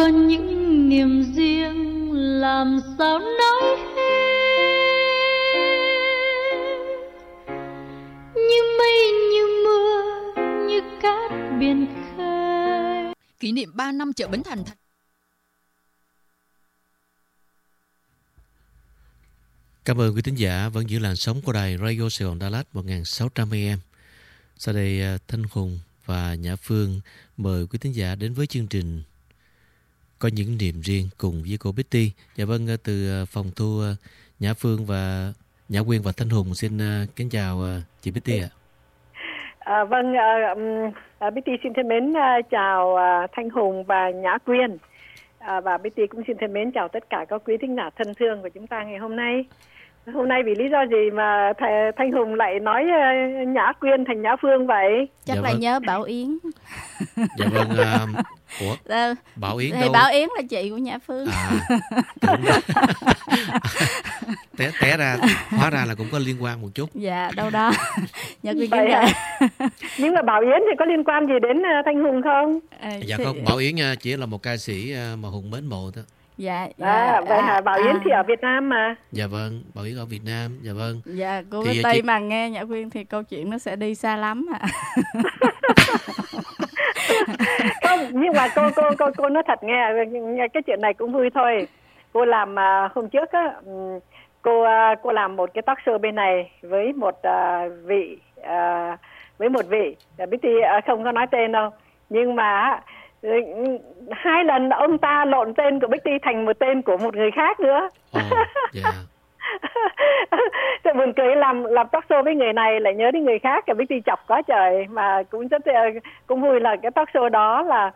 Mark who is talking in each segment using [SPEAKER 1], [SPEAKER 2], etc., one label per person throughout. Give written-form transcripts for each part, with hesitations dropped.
[SPEAKER 1] những niềm riêng làm sao nói hết, như mây như mưa như cát biển khơi.
[SPEAKER 2] Kỷ niệm 3 năm chợ Bến Thành.
[SPEAKER 3] Cảm ơn quý thính giả vẫn giữ làn sóng của đài Radio Sài Gòn Đà Lạt 1600 AM. Sau đây Thanh Hùng và Nhã Phương mời quý thính giả đến với chương trình Có những niềm riêng cùng với cô Betty. Dạ vâng, từ phòng thu Nhã Phương và Nhã Quyên và Thanh Hùng xin kính chào chị Betty ạ.
[SPEAKER 4] Vâng, Betty xin thân mến chào Thanh Hùng và Nhã Quyên. Và Betty cũng xin thân mến chào tất cả các quý thính giả thân thương của chúng ta ngày hôm nay. Hôm nay vì lý do gì mà Thanh Hùng lại nói Nhã Quyên thành Nhã Phương vậy?
[SPEAKER 5] Chắc
[SPEAKER 3] dạ
[SPEAKER 5] là
[SPEAKER 3] vâng.
[SPEAKER 5] nhớ Bảo Yến.
[SPEAKER 3] Dạ vâng, ủa? Bảo Yến đâu?
[SPEAKER 5] Bảo Yến là chị của Nhã Phương.
[SPEAKER 3] Té ra, hóa ra là cũng có liên quan một chút.
[SPEAKER 5] Dạ, đâu đó. Nhã Quyên
[SPEAKER 4] vậy nhưng mà Bảo Yến thì có liên quan gì đến Thanh Hùng không?
[SPEAKER 3] Dạ không, Bảo Yến chỉ là một ca sĩ mà Hùng mến mộ thôi.
[SPEAKER 5] Dạ,
[SPEAKER 4] vậy hả? Bảo Yến thì ở Việt Nam mà.
[SPEAKER 3] Dạ vâng, Bảo Yến ở Việt Nam. Dạ vâng.
[SPEAKER 5] Dạ, cô Betty chị... mà nghe Nhã Quyên thì câu chuyện nó sẽ đi xa lắm ạ.
[SPEAKER 4] Không, nhưng mà cô nói thật nghe cái chuyện này cũng vui thôi. Cô làm hôm trước á, cô làm một cái talk show bên này với một vị Betty không có nói tên đâu, nhưng mà 2 lần ông ta lộn tên của Betty thành một tên của một người khác nữa. Thật buồn cười, làm talk show với người này lại nhớ đến người khác, cái Betty chọc quá trời. Mà cũng vui là cái talk show đó là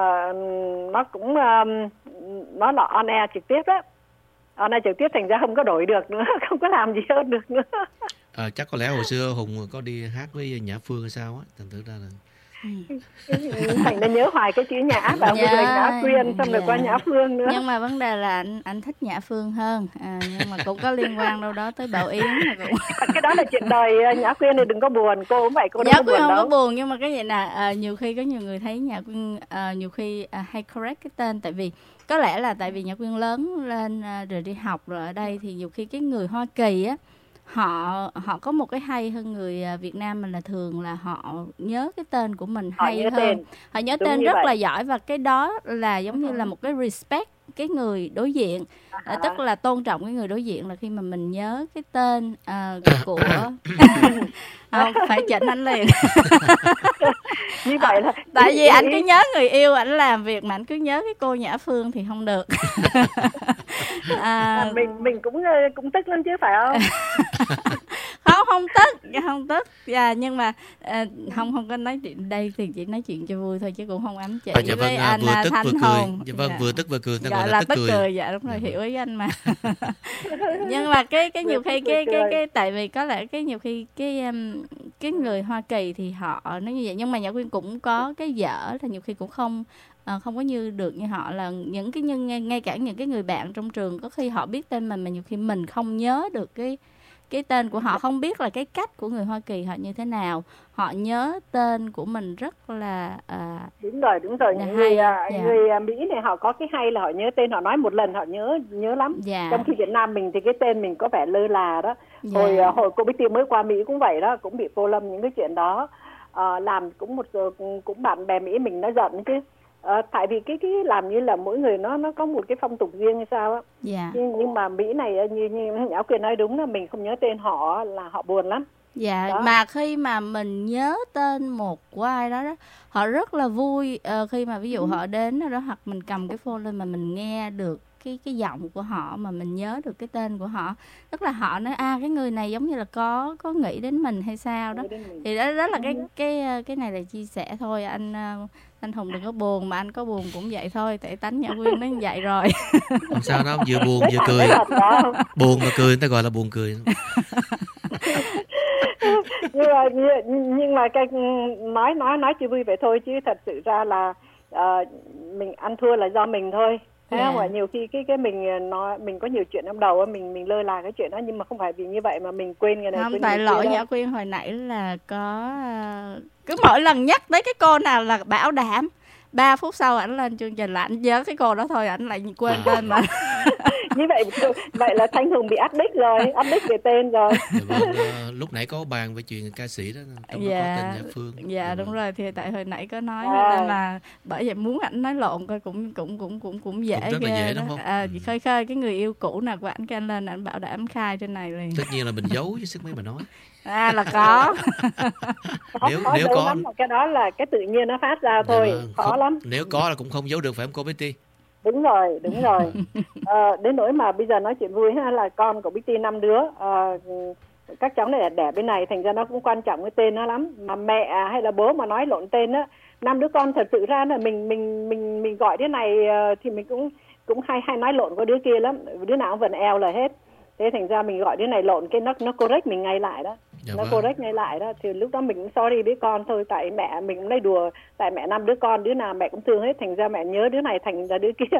[SPEAKER 4] nó là on air trực tiếp đó. On air trực tiếp thành ra không có đổi được nữa, không có làm gì hơn được nữa.
[SPEAKER 3] Chắc có lẽ hồi xưa Hùng có đi hát với Nhã Phương hay sao á, thành thử ra là
[SPEAKER 4] thành ra nhớ hoài cái chữ Nhã và bây giờ Nhã Quyên xong rồi qua Nhã Phương nữa.
[SPEAKER 5] Nhưng mà vấn đề là anh thích Nhã Phương hơn, nhưng mà cũng có liên quan đâu đó tới Bảo Yến.
[SPEAKER 4] Cái đó là chuyện đời Nhã Quyên thì đừng có buồn, cô cũng vậy, cô đâu có buồn đâu.
[SPEAKER 5] Không có buồn, nhưng mà cái gì là nhiều khi có nhiều người thấy Nhã Quyên nhiều khi hay correct cái tên, tại vì có lẽ là tại vì Nhã Quyên lớn lên rồi đi học rồi ở đây thì nhiều khi cái người Hoa Kỳ á, họ có một cái hay hơn người Việt Nam mình là thường là họ nhớ cái tên của mình hay hơn. Họ nhớ tên rất là giỏi, và cái đó là giống như là một cái respect cái người đối diện, tức là tôn trọng cái người đối diện, là khi mà mình nhớ cái tên của không phải chỉnh anh liền.
[SPEAKER 4] Như vậy là
[SPEAKER 5] tại vì anh cứ nhớ người yêu ảnh làm việc mà anh cứ nhớ cái cô Nhã Phương thì không được.
[SPEAKER 4] Mình cũng tức lắm chứ phải không?
[SPEAKER 5] không tức nhưng mà không có nói chuyện đây thì chỉ nói chuyện cho vui thôi chứ cũng không ấm chị.
[SPEAKER 3] Dạ vâng,
[SPEAKER 5] với anh
[SPEAKER 3] vừa tức
[SPEAKER 5] Thanh
[SPEAKER 3] vừa cười.
[SPEAKER 5] Hùng.
[SPEAKER 3] Dạ vâng, vừa tức vừa cười, ta
[SPEAKER 5] gọi là tức cười. Dạ đúng rồi, hiểu ý anh mà. Nhưng mà cái nhiều khi cái tại vì có lẽ cái nhiều khi cái người Hoa Kỳ thì họ nói như vậy, nhưng mà Nhã Quyên cũng có cái dở là nhiều khi cũng không có như được như họ, là những cái ngay cả những cái người bạn trong trường có khi họ biết tên mình mà nhiều khi mình không nhớ được cái tên của họ, không biết là cái cách của người Hoa Kỳ họ như thế nào, họ nhớ tên của mình rất là
[SPEAKER 4] đúng rồi người Mỹ này họ có cái hay là họ nhớ tên, họ nói một lần họ nhớ lắm. Trong khi Việt Nam mình thì cái tên mình có vẻ lơ là đó. Hồi cô Betty mới qua Mỹ cũng vậy đó, cũng bị cô Lâm những cái chuyện đó làm cũng bạn bè Mỹ mình nó giận chứ. Tại vì cái làm như là mỗi người nó có một cái phong tục riêng hay sao á. Nhưng mà Mỹ này như Nhã Quyên nói đúng là mình không nhớ tên họ là họ buồn lắm.
[SPEAKER 5] Đó. Mà khi mà mình nhớ tên một của ai đó, họ rất là vui khi mà ví dụ họ đến đó, hoặc mình cầm cái phone lên mà mình nghe được cái giọng của họ, mà mình nhớ được cái tên của họ, tức là họ nói cái người này giống như là có nghĩ đến mình hay sao đó. Thì đó là cái này là chia sẻ thôi. Anh Hùng đừng có buồn, mà anh có buồn cũng vậy thôi, tại tánh Nhã Quyên nó vậy rồi.
[SPEAKER 3] Không sao đâu, vừa buồn vừa cười. Buồn mà cười người ta gọi là buồn cười.
[SPEAKER 4] nhưng mà cái nói chỉ vui vậy thôi, chứ thật sự ra là mình ăn thua là do mình thôi. Thế không phải nhiều khi cái mình có nhiều chuyện trong đầu mình lơ là cái chuyện đó, nhưng mà không phải vì như vậy mà mình quên người này.
[SPEAKER 5] Không, tại lỗi Nhã Quyên hồi nãy là có cứ mỗi lần nhắc tới cái cô nào là bảo đảm 3 phút sau ảnh lên chương trình là ảnh nhớ cái cô đó thôi, ảnh lại quên tên mà.
[SPEAKER 4] Như vậy là Thanh Hùng bị áp đích rồi, áp đích về tên rồi.
[SPEAKER 3] Lúc nãy có bàn về chuyện ca sĩ đó, trong
[SPEAKER 5] đó
[SPEAKER 3] có tên Nhã Phương.
[SPEAKER 5] Dạ đúng rồi, thì tại hồi nãy có nói nên là bởi vậy muốn ảnh nói lộn coi cũng dễ.
[SPEAKER 3] Cũng rất là dễ đúng không?
[SPEAKER 5] Khơi cái người yêu cũ nào của ảnh kêu lên, ảnh bảo đảm khai trên này liền.
[SPEAKER 3] Tất nhiên là mình giấu với sức mấy mà nói.
[SPEAKER 5] Là có.
[SPEAKER 3] Nếu có
[SPEAKER 4] lắm, cái đó là cái tự nhiên nó phát ra thôi, khó lắm.
[SPEAKER 3] Nếu có là cũng không giấu được, phải không cô Betty?
[SPEAKER 4] Đúng rồi. Đến nỗi mà bây giờ nói chuyện vui ha, là con của Betty 5 đứa, các cháu này đẻ bên này, thành ra nó cũng quan trọng cái tên nó lắm. Mà mẹ hay là bố mà nói lộn tên á, 5 đứa con thật sự ra là mình gọi đứa này thì mình cũng hay nói lộn với đứa kia lắm, đứa nào cũng vẫn eo là hết. Thế thành ra mình gọi đứa này lộn, cái nó correct mình ngay lại đó. Correct ngay lại đó, thì lúc đó mình cũng sorry với con thôi, tại mẹ mình cũng nói đùa, tại mẹ 5 đứa con, đứa nào mẹ cũng thương hết, thành ra mẹ nhớ đứa này thành ra đứa kia.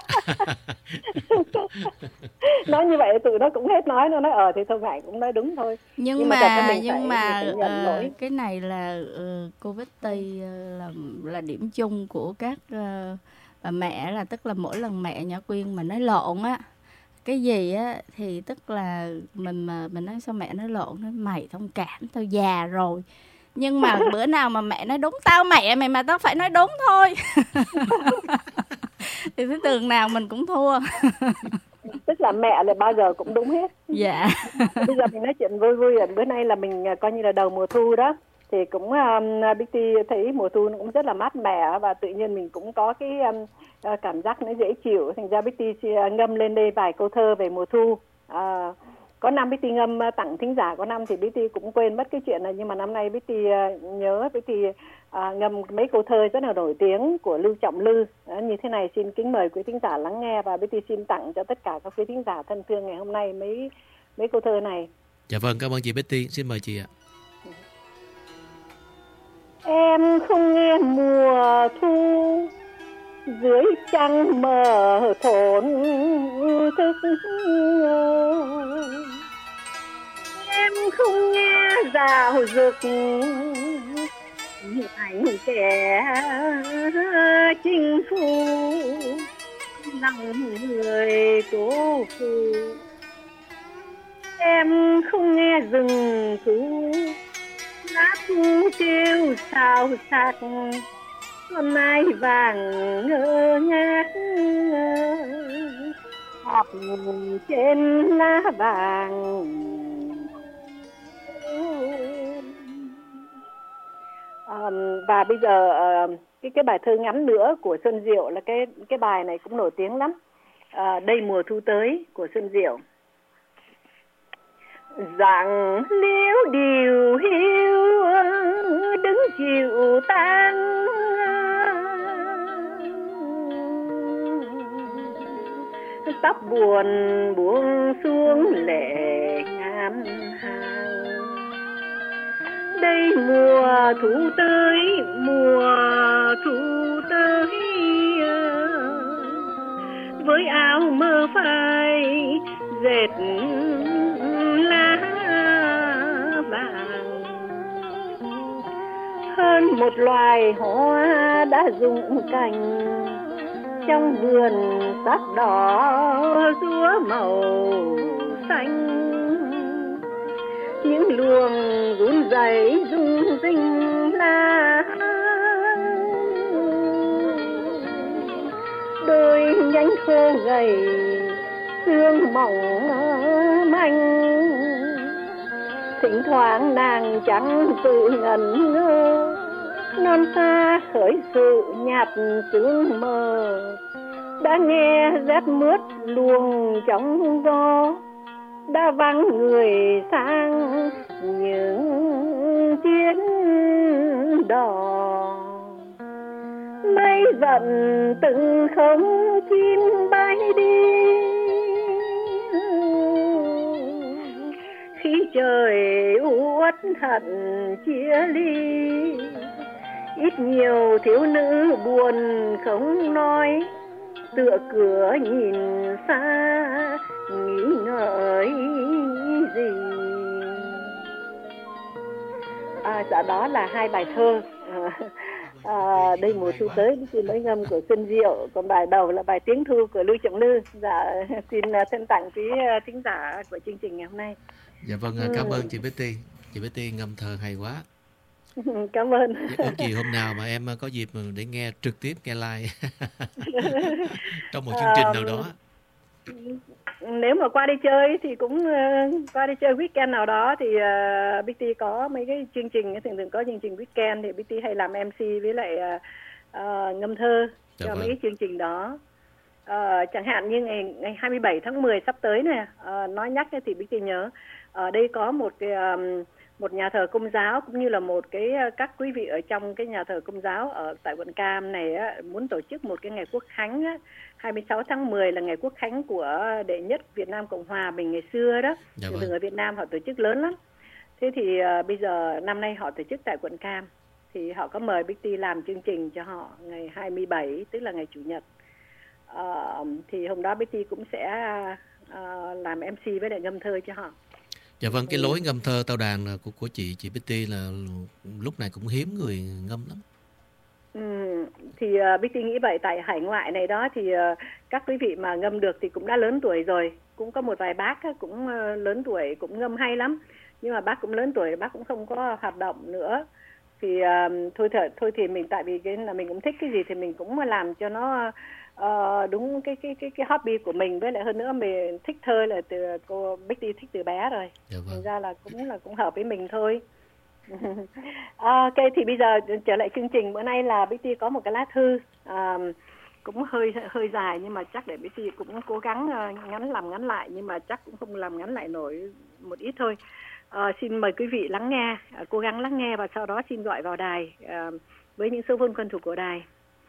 [SPEAKER 4] Nói như vậy tụi nó cũng hết nói, nó nói thì thôi mẹ cũng nói đúng thôi.
[SPEAKER 5] Nhưng mà cái này là cô Betty là điểm chung của các bà mẹ, là tức là mỗi lần mẹ Nhã Quyên mà nói lộn á cái gì á thì tức là mình nói sao mẹ nói lộn, nói mày thông cảm, tao già rồi. Nhưng mà bữa nào mà mẹ nói đúng, tao mẹ mày mà tao phải nói đúng thôi. Thì cái tường nào mình cũng thua.
[SPEAKER 4] Tức là mẹ là bao giờ cũng đúng hết.
[SPEAKER 5] Dạ.
[SPEAKER 4] Bây giờ mình nói chuyện vui vui, bữa nay là mình coi như là đầu mùa thu đó, thì cũng Betty thấy mùa thu nó cũng rất là mát mẻ, và tự nhiên mình cũng có cái cảm giác nó dễ chịu, thành ra Betty ngâm lên đây vài câu thơ về mùa thu. Có năm Betty ngâm tặng thính giả, có năm thì Betty cũng quên mất cái chuyện này, nhưng mà năm nay Betty nhớ, Betty ngâm mấy câu thơ rất là nổi tiếng của Lưu Trọng Lư. Như thế này, xin kính mời quý thính giả lắng nghe, và Betty xin tặng cho tất cả các quý thính giả thân thương ngày hôm nay mấy câu thơ này.
[SPEAKER 3] Dạ vâng, cảm ơn chị Betty, xin mời chị ạ.
[SPEAKER 4] Em không nghe mùa thu dưới trăng mờ thổn thức, em không nghe rào rực ảnh kẻ chinh phu lòng người tố phụ, em không nghe rừng thu lá thu kêu xào xạc, con mai vàng ngơ ngác học trên lá vàng. Và bây giờ cái bài thơ ngắn nữa của Xuân Diệu, là cái bài này cũng nổi tiếng lắm. Đây mùa thu tới của Xuân Diệu. Rằng liễu điều hiu đứng chịu tang, tóc buồn buông xuống lệ ngam hàng. Đây mùa thu tới, mùa thu tới, với áo mơ phai dệt lá vàng, hơn một loài hoa đã rụng cành trong vườn sắc đỏ rúa màu xanh. Những luồng run rẩy rung rinh lá, đôi nhánh khô gầy xương mỏng manh. Thỉnh thoảng nàng trắng tự ngẩn ngơ, non xa khởi sự nhạt sương mờ. Đã nghe rét mướt luồng trong gió, đã vắng người sang những chuyến đò. Mây dần từng không chim bay đi, khi trời uất hận chia ly. Ít nhiều thiếu nữ buồn không nói, tựa cửa nhìn xa nghĩ ngợi gì. Dạ đó là hai bài thơ. Đây mùa thu tới thì mới ngâm của Xuân Diệu, còn bài đầu là bài Tiếng Thu của Lưu Trọng Lư. Dạ, xin thân tặng quý thính giả của chương trình ngày hôm nay.
[SPEAKER 3] Dạ vâng, cảm ơn chị Betty. Chị Betty ngâm thơ hay quá.
[SPEAKER 4] Cảm ơn.
[SPEAKER 3] Ước gì hôm nào mà em có dịp để nghe trực tiếp, nghe live trong một chương trình nào đó.
[SPEAKER 4] Nếu mà qua đi chơi thì cũng qua đi chơi weekend nào đó thì Betty có mấy cái chương trình, thường có chương trình weekend thì Betty hay làm MC với lại ngâm thơ cho mấy cái chương trình đó. Chẳng hạn như ngày 27 tháng 10 sắp tới này, nói nhắc thì Betty nhớ ở đây có một nhà thờ Công giáo cũng như là các quý vị ở trong cái nhà thờ Công giáo ở tại quận Cam này muốn tổ chức một cái ngày quốc khánh 26 tháng 10 là ngày quốc khánh của đệ nhất Việt Nam Cộng Hòa mình ngày xưa đó. Thường ở Việt Nam họ tổ chức lớn lắm. Thế thì bây giờ năm nay họ tổ chức tại quận Cam thì họ có mời Betty làm chương trình cho họ ngày 27 tức là ngày Chủ nhật. Thì hôm đó Betty cũng sẽ làm MC với lại ngâm thơ cho họ.
[SPEAKER 3] Dạ vâng, cái lối ngâm thơ tao đàn của chị Betty là lúc này cũng hiếm người ngâm lắm.
[SPEAKER 4] Thì Betty nghĩ vậy, tại hải ngoại này đó thì các quý vị mà ngâm được thì cũng đã lớn tuổi rồi. Cũng có một vài bác cũng lớn tuổi cũng ngâm hay lắm. Nhưng mà bác cũng lớn tuổi, bác cũng không có hoạt động nữa. Thì thôi thì mình, tại vì cái là mình cũng thích cái gì thì mình cũng làm cho nó đúng cái hobby của mình, với lại hơn nữa mình thích thơ là từ cô Betty thích từ bé rồi. Thành ra là cũng hợp với mình thôi. Ok, thì bây giờ trở lại chương trình bữa nay là Betty có một cái lá thư cũng hơi dài, nhưng mà chắc để Betty cũng cố gắng ngắn lại, nhưng mà chắc cũng không làm ngắn lại nổi, một ít thôi. Xin mời quý vị lắng nghe, cố gắng lắng nghe và sau đó xin gọi vào đài với những số phone quen thuộc của đài.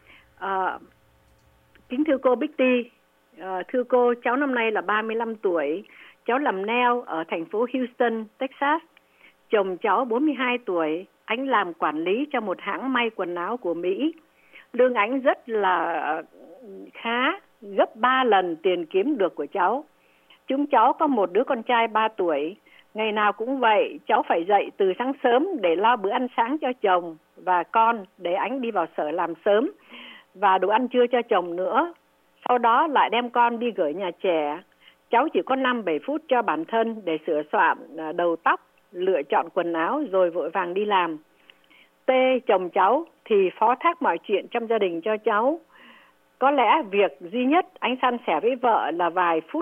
[SPEAKER 4] Kính thưa cô Betty, thưa cô, cháu năm nay là 35 tuổi, cháu làm nail ở thành phố Houston, Texas. Chồng cháu 42 tuổi, anh làm quản lý cho một hãng may quần áo của Mỹ. Lương anh rất là khá, gấp 3 lần tiền kiếm được của cháu. Chúng cháu có một đứa con trai 3 tuổi. Ngày nào cũng vậy, cháu phải dậy từ sáng sớm để lo bữa ăn sáng cho chồng và con để anh đi vào sở làm sớm, và đồ ăn trưa cho chồng nữa. Sau đó lại đem con đi gửi nhà trẻ. Cháu chỉ có 5-7 phút cho bản thân để sửa soạn đầu tóc, lựa chọn quần áo rồi vội vàng đi làm. T, chồng cháu thì phó thác mọi chuyện trong gia đình cho cháu. Có lẽ việc duy nhất anh san sẻ với vợ là vài phút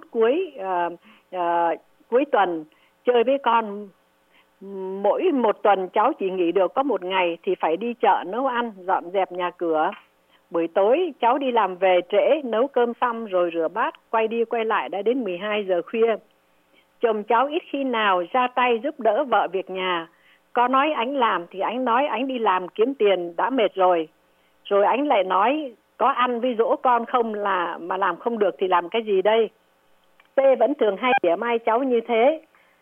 [SPEAKER 4] cuối tuần chơi với con. Mỗi một tuần cháu chỉ nghỉ được có một ngày thì phải đi chợ nấu ăn, dọn dẹp nhà cửa. Buổi tối cháu đi làm về trễ, nấu cơm xong rồi rửa bát, quay đi quay lại đã đến 12 giờ khuya. Chồng cháu ít khi nào ra tay giúp đỡ vợ việc nhà. Có nói anh làm thì anh nói anh đi làm kiếm tiền đã mệt rồi. Rồi anh lại nói có ăn với dỗ con không mà làm không được thì làm cái gì đây. P vẫn thường hay tỉa mai cháu như thế.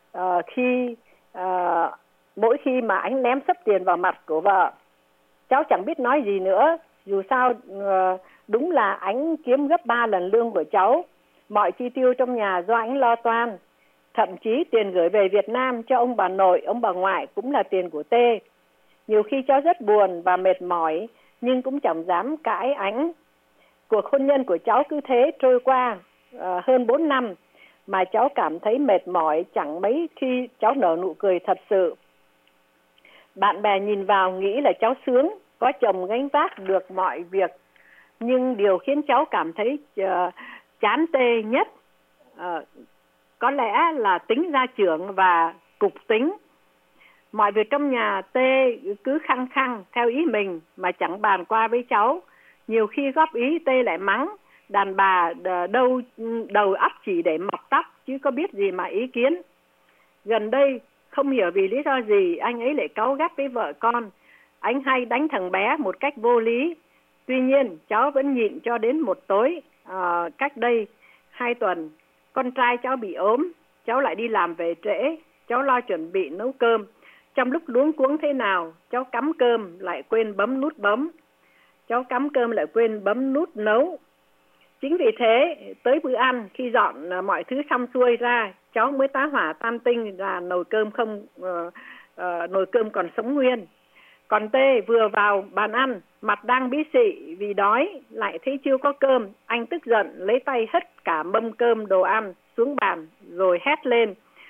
[SPEAKER 4] Mỗi khi mà anh ném sấp tiền vào mặt của vợ, cháu chẳng biết nói gì nữa. Dù sao đúng là anh kiếm gấp 3 lần lương của cháu. Mọi chi tiêu trong nhà do anh lo toan. Thậm chí tiền gửi về Việt Nam cho ông bà nội, ông bà ngoại cũng là tiền của T. Nhiều khi cháu rất buồn và mệt mỏi, nhưng cũng chẳng dám cãi anh. Cuộc hôn nhân của cháu cứ thế trôi qua hơn 4 năm, mà cháu cảm thấy mệt mỏi, chẳng mấy khi cháu nở nụ cười thật sự. Bạn bè nhìn vào nghĩ là cháu sướng, có chồng gánh vác được mọi việc. Nhưng điều khiến cháu cảm thấy chán tê nhất có lẽ là tính gia trưởng và cục tính. Mọi việc trong nhà T cứ khăng khăng theo ý mình mà chẳng bàn qua với cháu. Nhiều khi góp ý T lại mắng, đàn bà đầu óc chỉ để mọc tóc chứ có biết gì mà ý kiến. Gần đây không hiểu vì lý do gì anh ấy lại cáu gắt với vợ con. Anh hay đánh thằng bé một cách vô lý. Tuy nhiên cháu vẫn nhịn cho đến một tối cách đây 2 tuần. Con trai cháu bị ốm, cháu lại đi làm về trễ, cháu lo chuẩn bị nấu cơm. Trong lúc luống cuống thế nào, cháu cắm cơm lại quên bấm nút bấm. Cháu cắm cơm lại quên bấm nút nấu. Chính vì thế, tới bữa ăn, khi dọn mọi thứ xong xuôi ra, cháu mới tá hỏa tam tinh là nồi cơm còn sống nguyên. Còn T vừa vào bàn ăn, mặt đang bí xị vì đói, lại thấy chưa có cơm. Anh tức giận lấy tay hất cả mâm cơm đồ ăn xuống bàn rồi hét lên.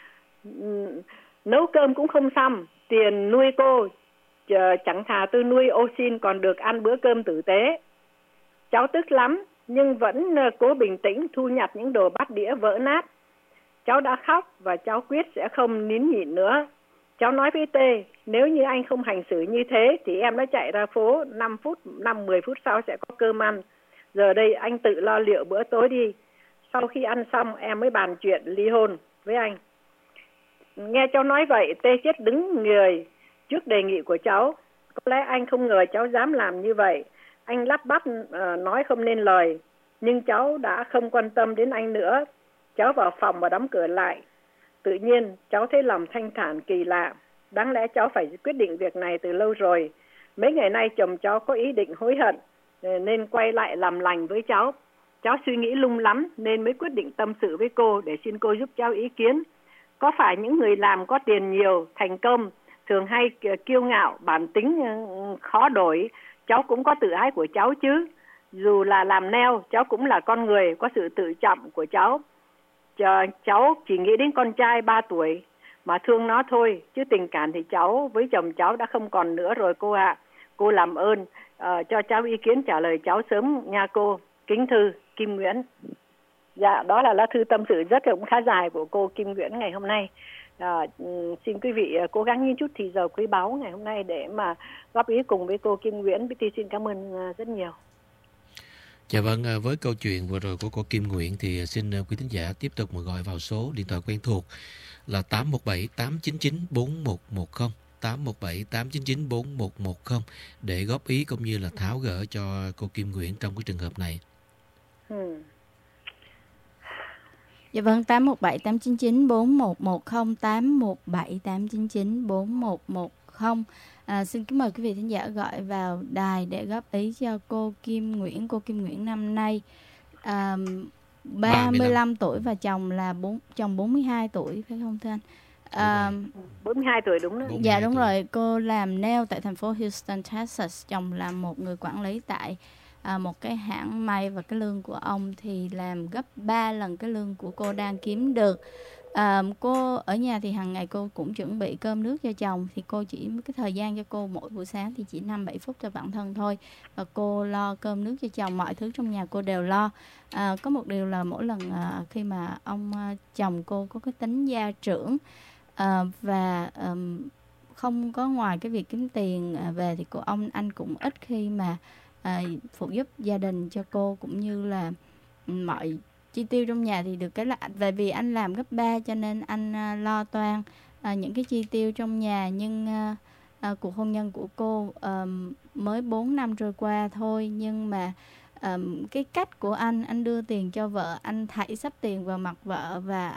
[SPEAKER 4] Nấu cơm cũng không xong, tiền nuôi cô chẳng thà tôi nuôi ô xin còn được ăn bữa cơm tử tế. Cháu tức lắm nhưng vẫn cố bình tĩnh thu nhặt những đồ bát đĩa vỡ nát. Cháu đã khóc và cháu quyết sẽ không nín nhịn nữa. Cháu nói với T, nếu như anh không hành xử như thế thì em đã chạy ra phố 5-10 phút sau sẽ có cơm ăn. Giờ đây anh tự lo liệu bữa tối đi. Sau khi ăn xong em mới bàn chuyện ly hôn với anh. Nghe cháu nói vậy, T chết đứng người trước đề nghị của cháu. Có lẽ anh không ngờ cháu dám làm như vậy. Anh lắp bắp nói không nên lời. Nhưng cháu đã không quan tâm đến anh nữa. Cháu vào phòng và đóng cửa lại. Tự nhiên cháu thấy lòng thanh thản kỳ lạ. Đáng lẽ cháu phải quyết định việc này từ lâu rồi. Mấy ngày nay chồng cháu có ý định hối hận nên quay lại làm lành với cháu. Cháu suy nghĩ lung lắm nên mới quyết định tâm sự với cô để xin cô giúp cháu ý kiến. Có phải những người làm có tiền nhiều, thành công, thường hay kiêu ngạo, bản tính khó đổi, cháu cũng có tự ái của cháu chứ. Dù là làm nail, cháu cũng là con người, có sự tự trọng của cháu. Cháu chỉ nghĩ đến con trai 3 tuổi mà thương nó thôi, chứ tình cảm thì cháu với chồng cháu đã không còn nữa rồi cô ạ. Cô làm ơn cho cháu ý kiến trả lời cháu sớm nha cô. Kính thư Kim Nguyễn. Dạ, đó là lá thư tâm sự rất cũng khá dài của cô Kim Nguyễn ngày hôm nay. Xin quý vị cố gắng như chút thì giờ quý báu ngày hôm nay để mà góp ý cùng với cô Kim Nguyễn. BT xin cảm ơn rất nhiều.
[SPEAKER 3] Dạ vâng, với câu chuyện vừa rồi của cô Kim Nguyễn thì xin quý thính giả tiếp tục gọi vào số điện thoại quen thuộc là 817 899 4110, 817 899 4110 để góp ý cũng như là tháo gỡ cho cô Kim Nguyễn trong cái trường hợp này.
[SPEAKER 5] Dạ vâng, 817 899 4110, 817 899 4110. Xin kính mời quý vị thính giả gọi vào đài để góp ý cho cô Kim Nguyễn. Cô Kim Nguyễn năm nay 35 tuổi và chồng là chồng 42 tuổi, phải không thưa anh?
[SPEAKER 4] 42 tuổi đúng rồi.
[SPEAKER 5] Dạ đúng rồi, cô làm nail tại thành phố Houston, Texas. Chồng là một người quản lý tại một cái hãng may và cái lương của ông thì làm gấp 3 lần cái lương của cô đang kiếm được. Cô ở nhà thì hàng ngày cô cũng chuẩn bị cơm nước cho chồng, thì cô chỉ cái thời gian cho cô mỗi buổi sáng thì chỉ 5-7 phút cho bản thân thôi, và cô lo cơm nước cho chồng, mọi thứ trong nhà cô đều lo. Có một điều là mỗi lần khi mà ông chồng cô có cái tính gia trưởng và không có ngoài cái việc kiếm tiền về thì anh cũng ít khi mà phụ giúp gia đình cho cô, cũng như là mọi chi tiêu trong nhà thì được cái là tại vì anh làm gấp 3 cho nên anh lo toan những cái chi tiêu trong nhà. Nhưng cuộc hôn nhân của cô mới 4 năm trôi qua thôi, nhưng mà cái cách của anh đưa tiền cho vợ, anh thảy xấp tiền vào mặt vợ, và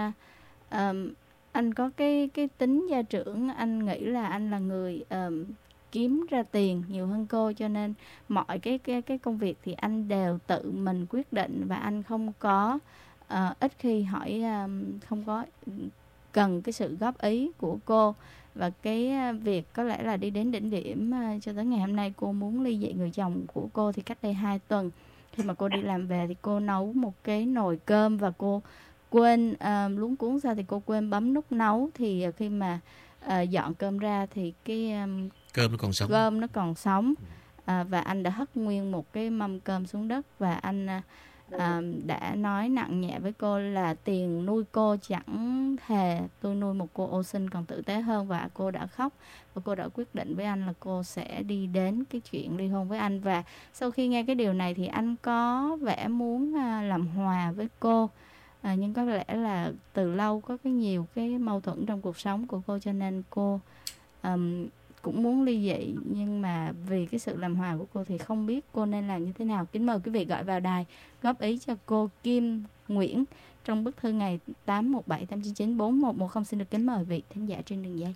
[SPEAKER 5] anh có cái tính gia trưởng. Anh nghĩ là anh là người kiếm ra tiền nhiều hơn cô, cho nên mọi cái công việc thì anh đều tự mình quyết định, và anh không có ít khi hỏi, không có cần cái sự góp ý của cô. Và cái việc có lẽ là đi đến đỉnh điểm cho tới ngày hôm nay cô muốn ly dị người chồng của cô thì cách đây 2 tuần. Khi mà cô đi làm về thì cô nấu một cái nồi cơm và cô quên luống cuống sao thì cô quên bấm nút nấu. Thì khi mà dọn cơm ra thì cái
[SPEAKER 3] cơm nó còn sống.
[SPEAKER 5] Và anh đã hất nguyên một cái mâm cơm xuống đất, và anh đã nói nặng nhẹ với cô là tiền nuôi cô chẳng hề tôi nuôi một cô ô sinh còn tử tế hơn. Và cô đã khóc và cô đã quyết định với anh là cô sẽ đi đến cái chuyện ly hôn với anh. Và sau khi nghe cái điều này thì anh có vẻ muốn làm hòa với cô, nhưng có lẽ là từ lâu có nhiều cái mâu thuẫn trong cuộc sống của cô, cho nên cô cũng muốn ly dị. Nhưng mà vì cái sự làm hòa của cô thì không biết cô nên làm như thế nào. Kính mời quý vị gọi vào đài góp ý cho cô Kim Nguyễn trong bức thư ngày 817 899 4110. Xin được kính mời vị thính giả trên đường dây.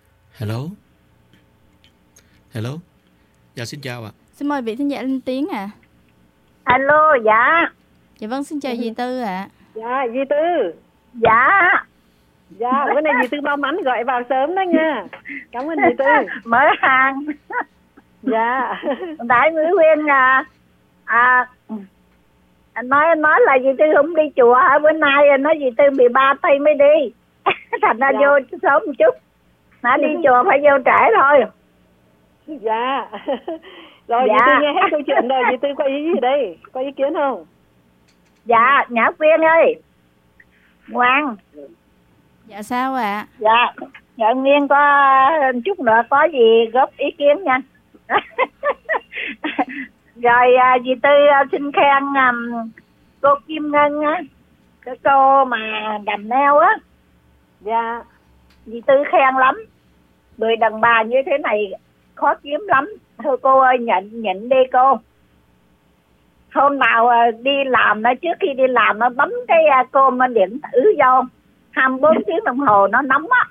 [SPEAKER 3] Hello. Dạ xin chào ạ.
[SPEAKER 5] Xin mời vị thính giả lên tiếng ạ.
[SPEAKER 6] Alo, dạ.
[SPEAKER 5] Dạ vâng, xin chào dì Tư ạ.
[SPEAKER 4] Dạ, dì Tư.
[SPEAKER 6] Dạ.
[SPEAKER 4] Dạ, bữa nay dì Tư mau mắn gọi vào sớm đó nha. Cảm ơn dì Tư.
[SPEAKER 6] Mở hàng.
[SPEAKER 4] Dạ.
[SPEAKER 6] Tại Mỹ Quyên nói là dì Tư không đi chùa hả? Bữa nay nói dì Tư bị ba tay mới đi. Thành ra vô sớm một chút. Nó đi chùa phải vô trễ thôi.
[SPEAKER 4] Dạ. Rồi dì Tư nghe hết câu chuyện rồi, dì Tư có ý gì đây? Có ý kiến không?
[SPEAKER 6] Dạ, Nhã Quyên ơi. Ngoan.
[SPEAKER 5] Dạ sao ạ?
[SPEAKER 6] Dạ Nguyên có chút nữa có gì góp ý kiến nha. Rồi dì Tư xin khen cô Kim Ngân á, cái cô mà đầm neo á.
[SPEAKER 4] Dạ.
[SPEAKER 6] Dì Tư khen lắm. Người đàn bà như thế này khó kiếm lắm. Thôi cô ơi, nhịn đi cô. Hôm nào đi làm đó, trước khi đi làm nó bấm cái cô mà điện tử vô 24 tiếng đồng hồ nó nóng á.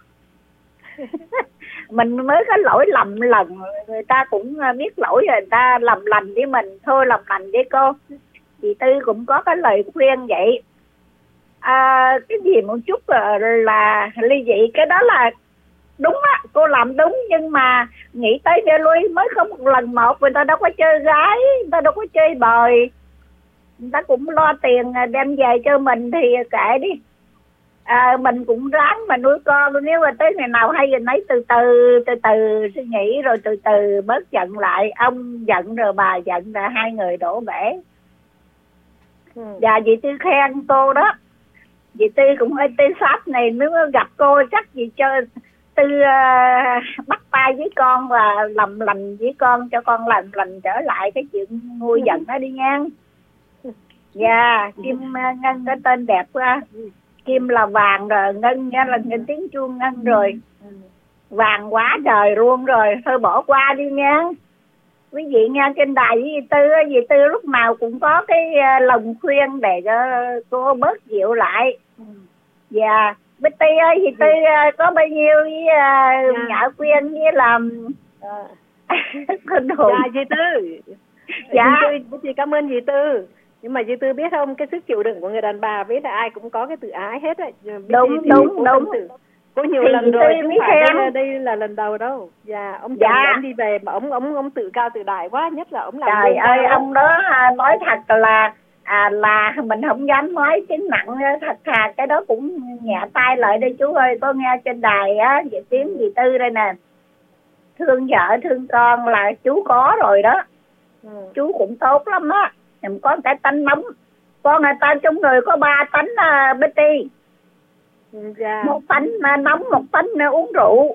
[SPEAKER 6] Mình mới có lỗi lầm lần, người ta cũng biết lỗi rồi, người ta làm lành với mình, thôi làm lành với cô. Dì Tư cũng có cái lời khuyên vậy. Cái gì một chút là ly dị, cái đó là đúng á, cô làm đúng, nhưng mà nghĩ tới để lui mới có một lần một, người ta đâu có chơi gái, người ta đâu có chơi bời, người ta cũng lo tiền đem về cho mình thì kệ đi. Mình cũng ráng mà nuôi con, nếu mà tới ngày nào hay rồi nấy từ từ suy nghĩ, rồi từ từ bớt giận lại. Ông giận rồi bà giận là hai người đổ bể. Và dì Tư khen cô đó. Dì Tư cũng hơi tê sát này, nếu gặp cô chắc dì chơi Tư bắt tay với con và làm lành với con, cho con làm lành trở lại cái chuyện nguôi giận đó đi nha. Dạ, Kim Ngân có tên đẹp quá. Kim là vàng rồi, Ngân nha là những tiếng chuông Ngân rồi. Vàng quá trời luôn rồi, thôi bỏ qua đi nha. Quý vị nghe trên đài với dì Tư lúc nào cũng có cái lòng khuyên để cho cô bớt dịu lại. Dạ, Bích Ti ơi, dì Tư có bao nhiêu với Nhã Quyên với làm
[SPEAKER 4] Dạ dì Tư.
[SPEAKER 6] Dạ.
[SPEAKER 4] Dì cảm ơn dì Tư. Nhưng mà dì Tư biết không, cái sức chịu đựng của người đàn bà biết là ai cũng có cái tự ái hết đấy.
[SPEAKER 6] Đúng.
[SPEAKER 4] Có nhiều thì lần rồi, chứ không phải đây là lần đầu đâu. Dạ, ông chồng ông đi về mà ông tự cao tự đại quá, nhất là ông làm.
[SPEAKER 6] Trời ơi, ông đó nói thật là mình không dám nói tiếng nặng, thật thà cái đó cũng nhẹ tay lại đây chú ơi. Có nghe trên đài á, về tiếng dì Tư đây nè, thương vợ thương con là chú có rồi đó. Chú cũng tốt lắm á. Mình có cái tánh nóng, con người ta trong người có 3 tánh Bích Ti.
[SPEAKER 4] Dạ.
[SPEAKER 6] Một tánh nóng, một tánh uống rượu.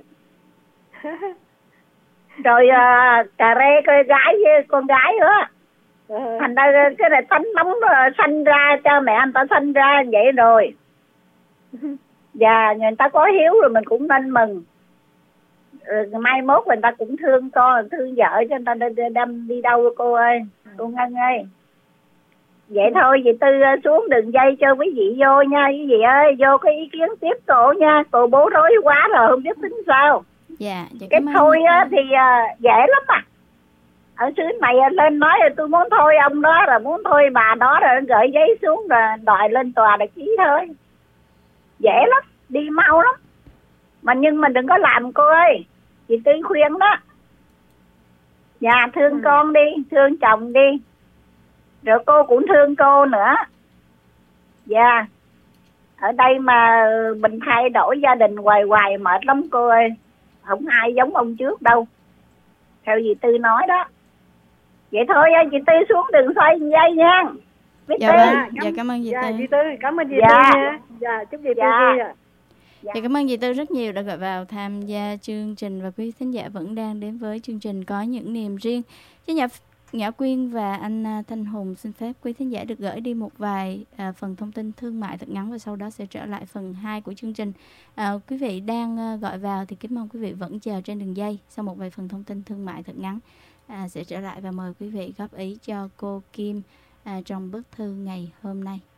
[SPEAKER 6] Rồi cà rê gái với con gái nữa. Thành ra cái này tánh nóng sanh ra, cho mẹ anh ta sanh ra vậy rồi. Và người ta có hiếu rồi mình cũng nên mừng. Rồi mai mốt người ta cũng thương con, thương vợ, cho người ta đâm đi đâu cô ơi, cô Ngân ơi. Vậy thôi dì Tư xuống đường dây cho quý vị vô nha. Quý vị ơi, vô cái ý kiến tiếp cổ nha. Cô bố rối quá rồi không biết tính sao.
[SPEAKER 5] Dạ,
[SPEAKER 6] cái thôi á thì dễ lắm à. Ở xứ này lên nói là tôi muốn thôi ông đó, rồi muốn thôi bà đó, rồi gửi giấy xuống rồi đòi lên tòa để ký thôi. Dễ lắm, đi mau lắm. Mà nhưng mà đừng có làm cô ơi. Dì Tư khuyên đó. Dạ, thương con đi, thương chồng đi. Rồi cô cũng thương cô nữa. Dạ. Ở đây mà mình thay đổi gia đình hoài mệt lắm cô ơi. Không ai giống ông trước đâu, theo dì Tư nói đó. Vậy thôi dì Tư xuống đường xoay dây nha.
[SPEAKER 5] Dạ, cảm ơn dì Tư.
[SPEAKER 4] Dạ dì Tư, cảm ơn dì Tư nha. Dạ, chúc dì Tư vui ạ.
[SPEAKER 5] Dạ, cảm ơn dì Tư rất nhiều đã gọi vào tham gia chương trình, và quý thính giả vẫn đang đến với chương trình Có Những Niềm Riêng. Chứ Nhã Quyên và anh Thanh Hùng xin phép quý thính giả được gửi đi một vài phần thông tin thương mại thật ngắn, và sau đó sẽ trở lại phần 2 của chương trình. Quý vị đang gọi vào thì kính mong quý vị vẫn chờ trên đường dây. Sau một vài phần thông tin thương mại thật ngắn sẽ trở lại và mời quý vị góp ý cho cô Kim trong bức thư ngày hôm nay.